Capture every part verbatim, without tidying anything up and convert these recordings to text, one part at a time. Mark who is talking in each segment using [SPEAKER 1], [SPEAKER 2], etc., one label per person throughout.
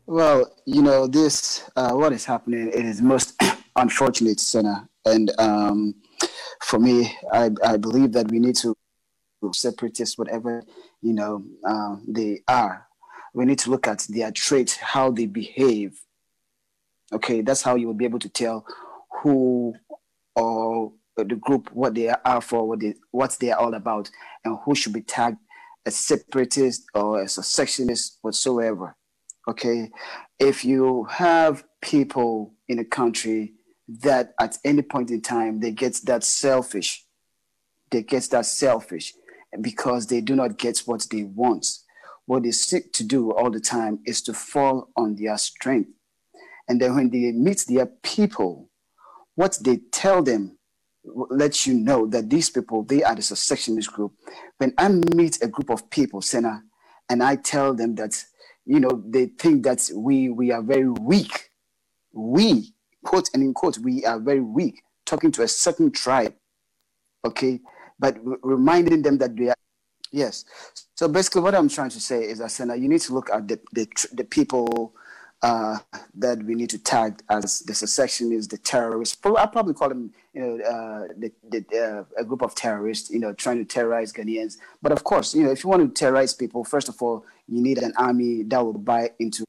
[SPEAKER 1] Well, you know, this, uh, what is happening, it is most unfortunate, Senna. And um, for me, I, I believe that we need to separatists, whatever, you know, uh, they are. We need to look at their traits, how they behave. Okay, that's how you will be able to tell who or the group what they are for, what they what they are all about, and who should be tagged as separatist or as a sectionist whatsoever. Okay, if you have people in a country that at any point in time they get that selfish, they get that selfish because they do not get what they want. What they seek to do all the time is to fall on their strength. And then when they meet their people, what they tell them lets you know that these people, they are the secessionist group. When I meet a group of people, Senna, and I tell them that, you know, they think that we we are very weak. We, quote and in quote, we are very weak, talking to a certain tribe, okay? But r- reminding them that they are, yes. So basically what I'm trying to say is that, Senna, you need to look at the, the, the people uh, that we need to tag as the secessionists, the terrorists. I'll probably call them, you know, uh, the, the, uh, a group of terrorists, you know, trying to terrorize Ghanaians. But of course, you know, if you want to terrorize people, first of all, you need an army that will buy into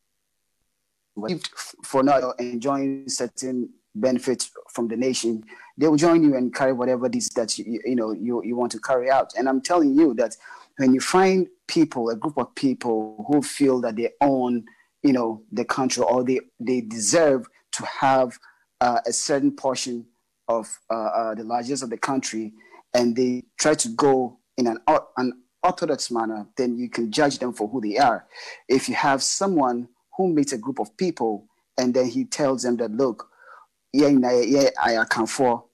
[SPEAKER 1] for not enjoying certain benefits from the nation. They will join you and carry whatever it is that you, you know you, you want to carry out. And I'm telling you that when you find people, a group of people who feel that they own, you know, the country, or they, they deserve to have uh, a certain portion of uh, uh, the largesse of the country, and they try to go in an, an orthodox manner, then you can judge them for who they are. If you have someone who meets a group of people and then he tells them that, look, yeah, yeah, I account for,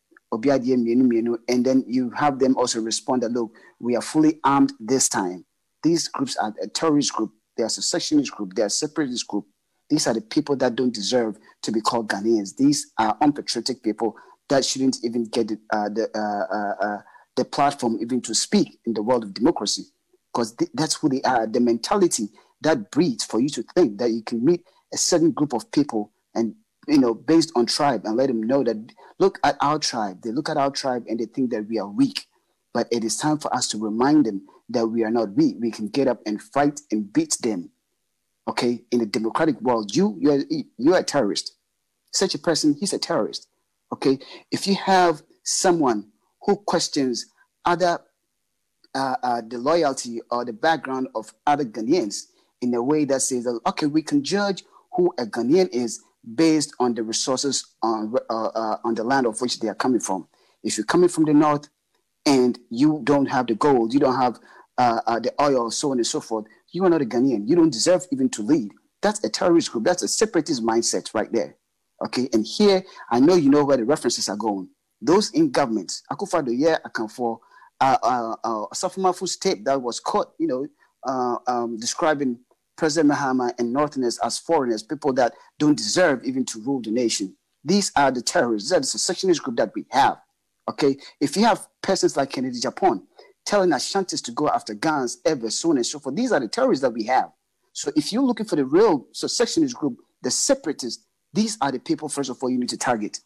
[SPEAKER 1] and then you have them also respond that, look, we are fully armed this time. These groups are a terrorist group, they are a secessionist group, they are a separatist group. These are the people that don't deserve to be called Ghanaians. These are unpatriotic people that shouldn't even get the, uh, the, uh, uh, uh, the platform even to speak in the world of democracy, because th- that's who they are. The mentality that breeds for you to think that you can meet a certain group of people and, you know, based on tribe, and let them know that, look at our tribe. They look at our tribe and they think that we are weak. But it is time for us to remind them that we are not weak. We can get up and fight and beat them. Okay, in a democratic world, you you are you are a terrorist. Such a person, he's a terrorist. Okay, if you have someone who questions other uh, uh, the loyalty or the background of other Ghanaians in a way that says that, okay, we can judge who a Ghanaian is based on the resources on uh, uh, on the land of which they are coming from. If you're coming from the north and you don't have the gold, you don't have uh, uh, the oil, so on and so forth, you are not a Ghanaian. You don't deserve even to lead. That's a terrorist group. That's a separatist mindset right there. Okay, and here I know you know where the references are going. Those in government, Akufo-Addo, yeah, Akanfo, uh, uh, uh, Asafo-Mafo's tape that was caught, you know, uh, um, describing President Mahama and Northerners as foreigners, people that don't deserve even to rule the nation. These are the terrorists. That is a sectionist group that we have. Okay, if you have persons like Kennedy Japan telling Ashantis to go after guns, ever, so on and so forth, these are the terrorists that we have. So if you're looking for the real secessionist group, the separatists, these are the people, first of all, you need to target.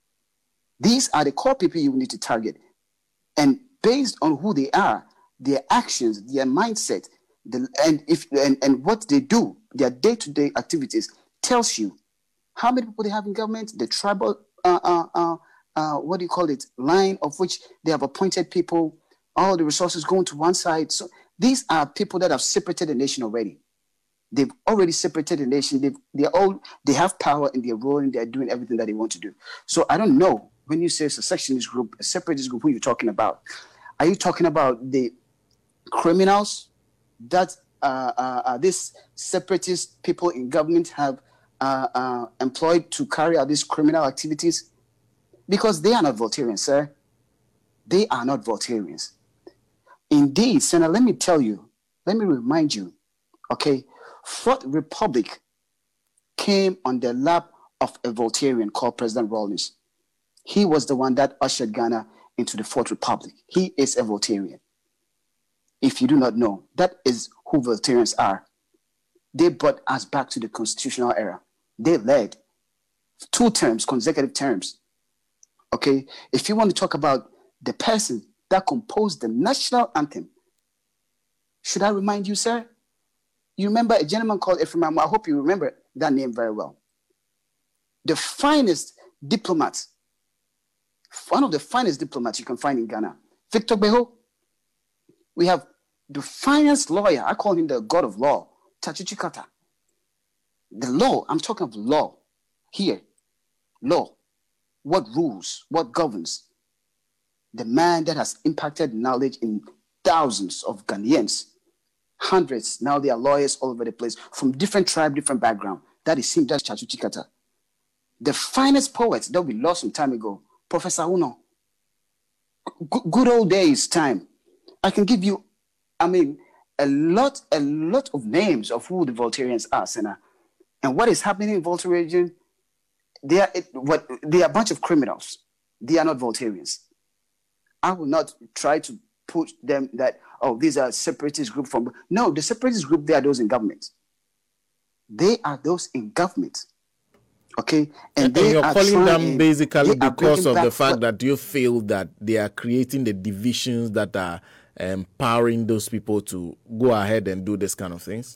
[SPEAKER 1] These are the core people you need to target. And based on who they are, their actions, their mindset, the, and, if, and, and what they do, their day-to-day activities, tells you how many people they have in government, the tribal, uh, uh, uh, uh, what do you call it, line of which they have appointed people, all the resources going to one side. So these are people that have separated the nation already. They've already separated the nation. They've, they're all, they have power in their role and they're doing everything that they want to do. So I don't know, when you say it's a sectionist group, a separatist group, who you're talking about. Are you talking about the criminals that uh, uh, uh, these separatist people in government have uh, uh, employed to carry out these criminal activities? Because they are not Voltarians, sir. They are not Voltarians. Indeed, Senator, let me tell you, let me remind you, okay, Fourth Republic came on the lap of a Voltarian called President Rawlings. He was the one that ushered Ghana into the Fourth Republic. He is a Voltarian. If you do not know, that is who Voltarians are. They brought us back to the constitutional era. They led two terms, consecutive terms. Okay, if you want to talk about the person that composed the national anthem, should I remind you, sir? You remember a gentleman called Ephraim Amu. I hope you remember that name very well. The finest diplomat, one of the finest diplomats you can find in Ghana, Victor Beho. We have the finest lawyer. I call him the god of law, Tachichi Kata. The law, I'm talking of law here. Law. What rules, what governs. The man that has impacted knowledge in thousands of Ghanaians. Hundreds, now they are lawyers all over the place, from different tribe, different background. That is him, that's Tachichi Kata. The finest poet that we lost some time ago, Professor Uno. G- good old days time. I can give you, I mean, a lot, a lot of names of who the Voltarians are, Senna. And what is happening in Volta region, they are, it, what, they are a bunch of criminals. They are not Voltarians. I will not try to put them that, oh, these are separatist group from, no, the separatist group, they are those in government. They are those in government. Okay,
[SPEAKER 2] and, and
[SPEAKER 1] they
[SPEAKER 2] you're
[SPEAKER 1] are
[SPEAKER 2] calling them
[SPEAKER 1] trying,
[SPEAKER 2] basically because of the fact
[SPEAKER 1] what,
[SPEAKER 2] that you feel that they are creating the divisions that are empowering those people to go ahead and do this kind of things?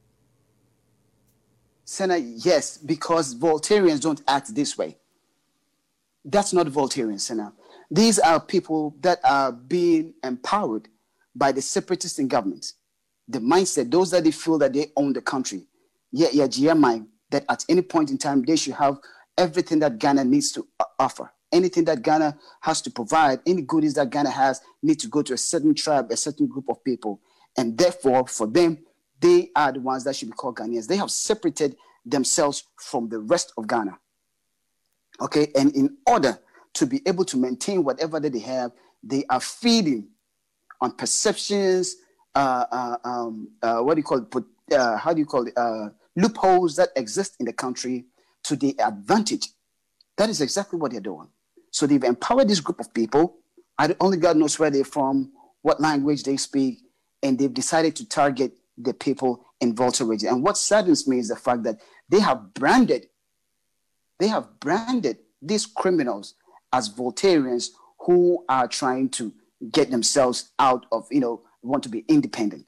[SPEAKER 1] Senna, yes, because Voltarians don't act this way. That's not Voltarians, Senna. These are people that are being empowered by the separatists in government. The mindset, those that they feel that they own the country. Yeah, yeah, G M I, that at any point in time, they should have everything that Ghana needs to offer. Anything that Ghana has to provide, any goodies that Ghana has, need to go to a certain tribe, a certain group of people. And therefore, for them, they are the ones that should be called Ghanaians. They have separated themselves from the rest of Ghana. Okay, and in order to be able to maintain whatever that they have, they are feeding on perceptions, uh, uh, um, uh, what do you call it? Uh, how do you call it? Uh, loopholes that exist in the country to their advantage. That is exactly what they're doing. So they've empowered this group of people. I, only God knows where they're from, what language they speak, and they've decided to target the people in Volta region. And what saddens me is the fact that they have branded, they have branded these criminals as Voltarians who are trying to get themselves out of, you know, want to be independent.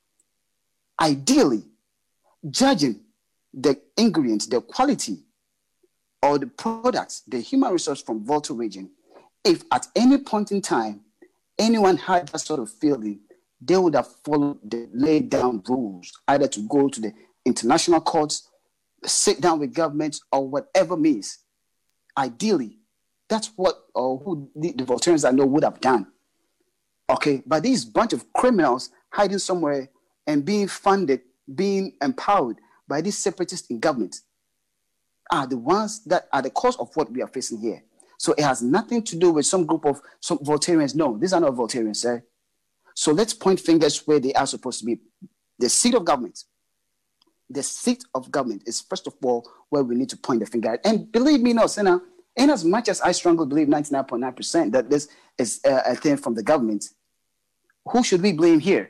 [SPEAKER 1] Ideally, judging the ingredients, the quality, or the products, the human resource from Volta region, if at any point in time anyone had that sort of feeling, they would have followed the laid down rules, either to go to the international courts, sit down with governments, or whatever means. Ideally, that's what or who the, the Voltarians I know would have done. Okay, but these bunch of criminals hiding somewhere and being funded, being empowered by these separatists in government are the ones that are the cause of what we are facing here. So it has nothing to do with some group of some Voltarians. No, these are not Voltarians, sir. So let's point fingers where they are supposed to be. The seat of government. The seat of government is first of all where we need to point the finger at. And believe me, no, Senna, in as much as I strongly believe ninety-nine point nine percent that this is uh, a thing from the government, who should we blame here?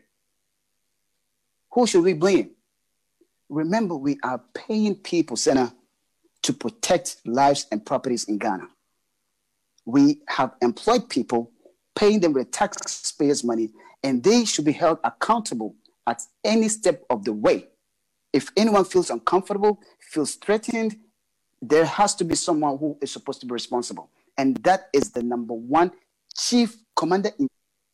[SPEAKER 1] Who should we blame? Remember, we are paying people, Senna, to protect lives and properties in Ghana. We have employed people, paying them with taxpayers' money, and they should be held accountable at any step of the way. If anyone feels uncomfortable, feels threatened, there has to be someone who is supposed to be responsible. And that is the number one chief commander in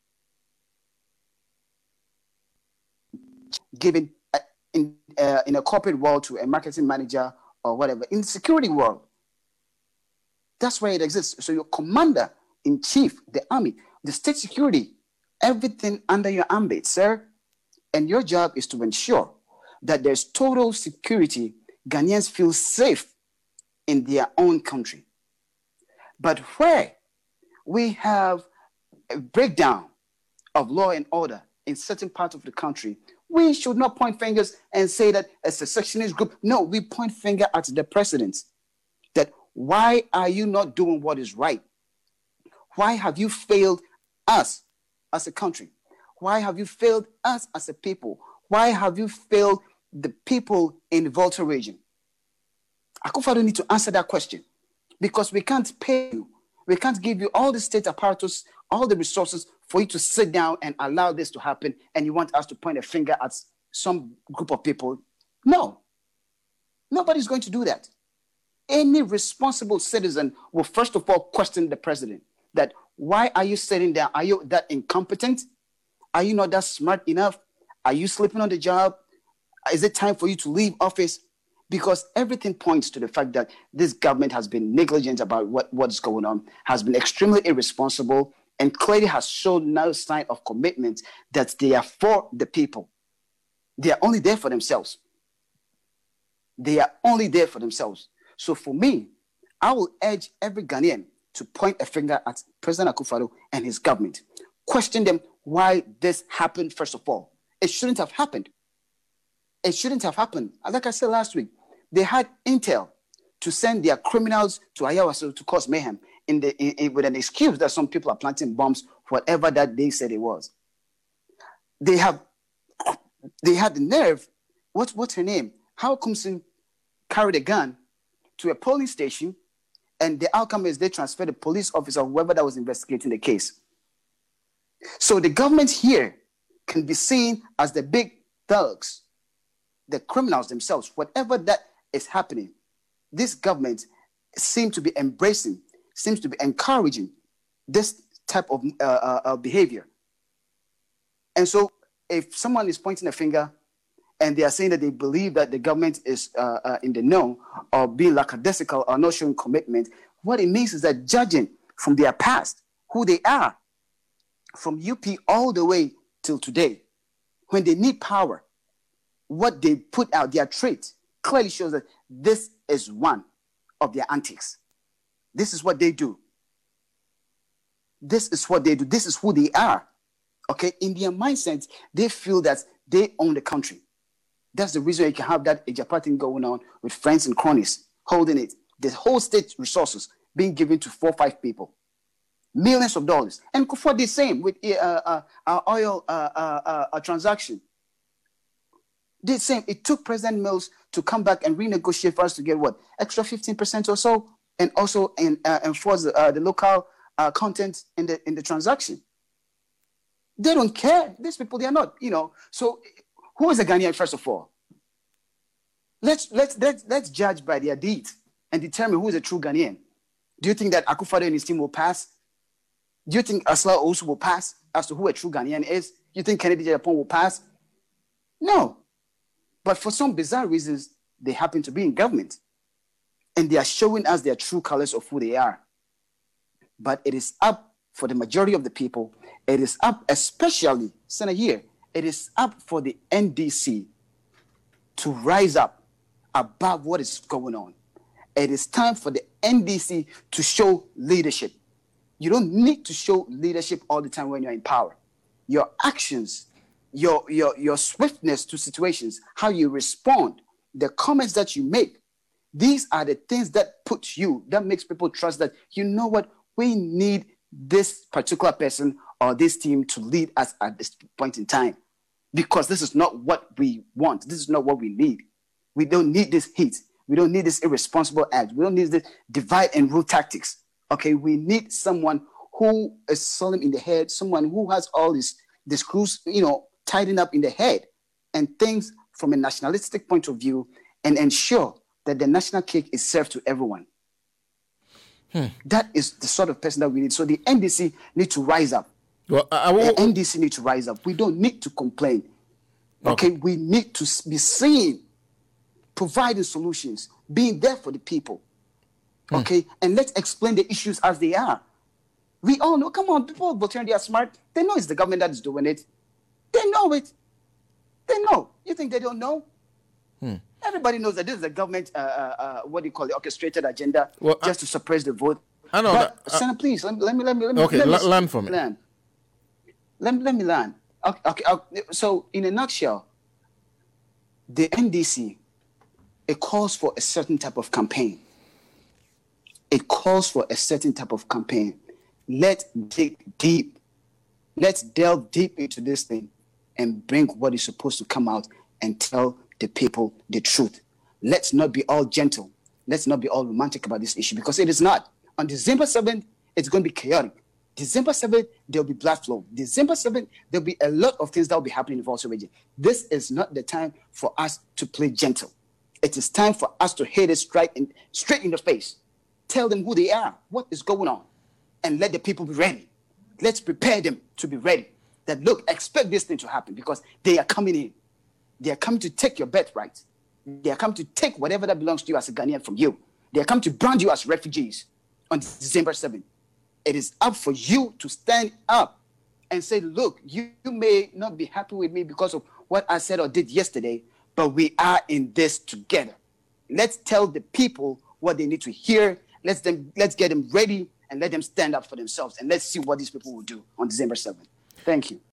[SPEAKER 1] given uh, in, uh, in a corporate world to a marketing manager or whatever. In the security world, that's where it exists. So your commander in chief, the army, the state security, everything under your ambit, sir. And your job is to ensure that there's total security. Ghanaians feel safe in their own country. But where we have a breakdown of law and order in certain parts of the country, we should not point fingers and say that a secessionist group. No, we point finger at the president. That why are you not doing what is right? Why have you failed us as a country? Why have you failed us as a people? Why have you failed the people in the Volta region? Akufo-Addo need to answer that question, because we can't pay you. We can't give you all the state apparatus, all the resources for you to sit down and allow this to happen, and you want us to point a finger at some group of people. No. Nobody's going to do that. Any responsible citizen will first of all question the president that, why are you sitting there? Are you that incompetent? Are you not that smart enough? Are you sleeping on the job? Is it time for you to leave office? Because everything points to the fact that this government has been negligent about what, what's going on, has been extremely irresponsible, and clearly has shown no sign of commitment that they are for the people. They are only there for themselves. They are only there for themselves. So for me, I will urge every Ghanaian to point a finger at President Akufo-Addo and his government. Question them why this happened, first of all. It shouldn't have happened. It shouldn't have happened. Like I said last week, they had intel to send their criminals to Ayawaso to cause mayhem in the, in, in, with an excuse that some people are planting bombs, whatever that they said it was. They have, they had the nerve. What, what's her name? How Kumsin carried a gun to a polling station, and the outcome is they transferred the police officer, whoever that was investigating the case. So the government here can be seen as the big thugs, the criminals themselves. Whatever that is happening, this government seems to be embracing, seems to be encouraging this type of uh, uh, behavior. And so if someone is pointing a finger and they are saying that they believe that the government is uh, uh, in the know or being lackadaisical or not showing commitment, what it means is that judging from their past, who they are, from U P all the way till today, when they need power, what they put out, their trait, clearly shows that this is one of their antics. This is what they do. This is what they do. This is who they are. Okay? In their mindset, they feel that they own the country. That's the reason you can have that Ejapa thing going on with friends and cronies holding it. The whole state resources being given to four or five people. Millions of dollars. And for the same with uh, uh, our oil uh, uh, uh, transaction. The same. It took President Mills to come back and renegotiate for us to get what? Extra fifteen percent or so? And also in, uh, enforce uh, the local uh, content in the, in the transaction. They don't care. These people, they are not, you know. So who is a Ghanaian, first of all? Let's, let's, let's, let's judge by their deeds and determine who is a true Ghanaian. Do you think that Akufo-Addo and his team will pass? Do you think Asla also will pass as to who a true Ghanaian is? Do you think Kennedy Japan will pass? No. But for some bizarre reasons, they happen to be in government. And they are showing us their true colors of who they are. But it is up for the majority of the people. It is up, especially, Senator here, it is up for the N D C to rise up above what is going on. It is time for the N D C to show leadership. You don't need to show leadership all the time when you're in power. Your actions, your, your, your swiftness to situations, how you respond, the comments that you make, these are the things that put you, that makes people trust that, you know what, we need this particular person or this team to lead us at this point in time. Because this is not what we want. This is not what we need. We don't need this heat. We don't need this irresponsible act. We don't need this divide and rule tactics. Okay, we need someone who is solemn in the head, someone who has all these the screws, you know, tightened up in the head and things from a nationalistic point of view and ensure that the national cake is served to everyone. Hmm. That is the sort of person that we need. So the N D C need to rise up. Well, I will... The N D C need to rise up. We don't need to complain. Okay, okay. We need to be seen, providing solutions, being there for the people. Hmm. Okay, and let's explain the issues as they are. We all know, come on, people, Voltaire, they are smart. They know it's the government that is doing it. They know it. They know. You think they don't know? Hmm. Everybody knows that this is a government, uh, uh, what do you call it, orchestrated agenda, well, just I, to suppress the vote.
[SPEAKER 2] I know
[SPEAKER 1] but,
[SPEAKER 2] that. Uh,
[SPEAKER 1] Senator, please, let me, let me, let me, let me.
[SPEAKER 2] Okay,
[SPEAKER 1] let me
[SPEAKER 2] l- learn from me.
[SPEAKER 1] Learn. Let me, let me learn. Okay, okay, okay. So, in a nutshell, the N D C, it calls for a certain type of campaign. It calls for a certain type of campaign. Let's dig deep. Let's delve deep into this thing and bring what is supposed to come out and tell the people the truth. Let's not be all gentle. Let's not be all romantic about this issue, because it is not. On December seventh, it's going to be chaotic. December seventh, there'll be blood flow. December seventh, there'll be a lot of things that will be happening in the Volta region. This is not the time for us to play gentle. It is time for us to hit it straight in, straight in the face. Tell them who they are, what is going on, and let the people be ready. Let's prepare them to be ready. That, look, expect this thing to happen, because they are coming in. They are coming to take your birthright. They are coming to take whatever that belongs to you as a Ghanaian from you. They are coming to brand you as refugees on December seventh. It is up for you to stand up and say, look, you, you may not be happy with me because of what I said or did yesterday, but we are in this together. Let's tell the people what they need to hear. Let's them, let's get them ready and let them stand up for themselves. And let's see what these people will do on December seventh. Thank you.